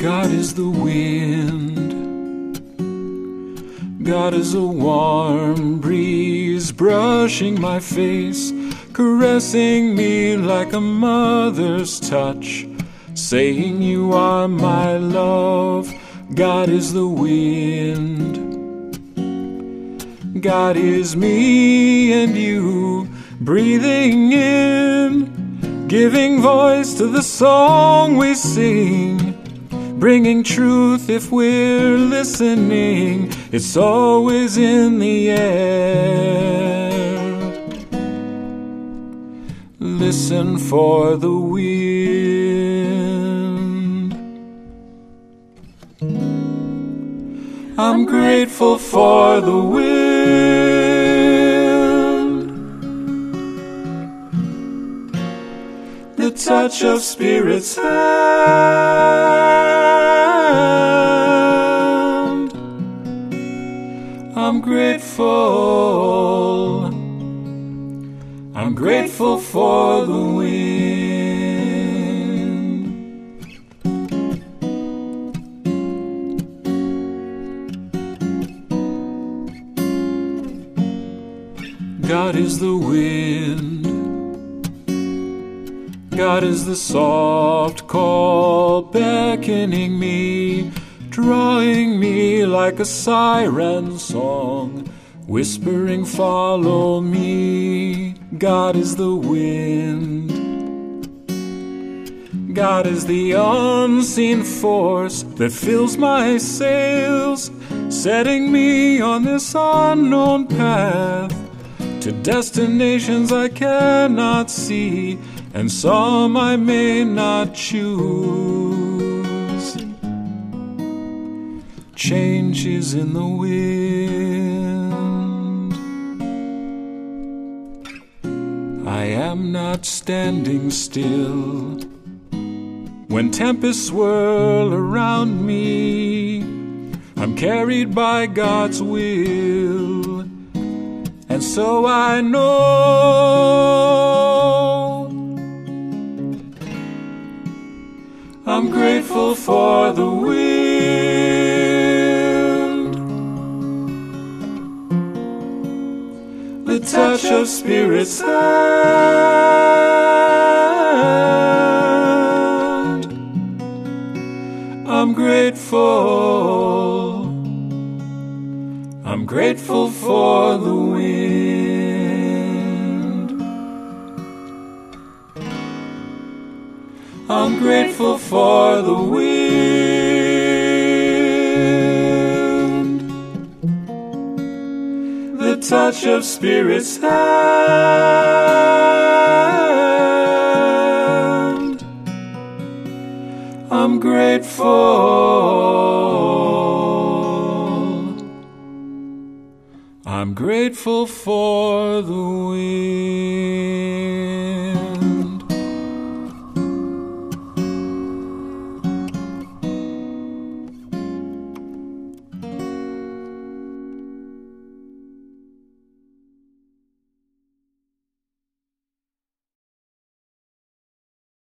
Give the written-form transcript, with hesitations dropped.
God is the wind. God is a warm breeze brushing my face, caressing me like a mother's touch, saying you are my love. God is the wind. God is me and you, breathing in, giving voice to the song we sing, bringing truth if we're listening. It's always in the air. Listen for the wind. I'm grateful for the wind, the touch of Spirit's hand. I'm grateful. I'm grateful for the wind. God is the wind. God is the soft call beckoning me, drawing me like a siren song, whispering, follow me. God is the wind. God is the unseen force that fills my sails, setting me on this unknown path to destinations I cannot see, and some I may not choose. Change is in the wind. I am not standing still when tempests swirl around me. I'm carried by God's will, and so I know I'm grateful for the wind, the touch of Spirit's hand. I'm grateful. I'm grateful for the wind. I'm grateful for the wind, the touch of Spirit's hand. I'm grateful. I'm grateful for the wind.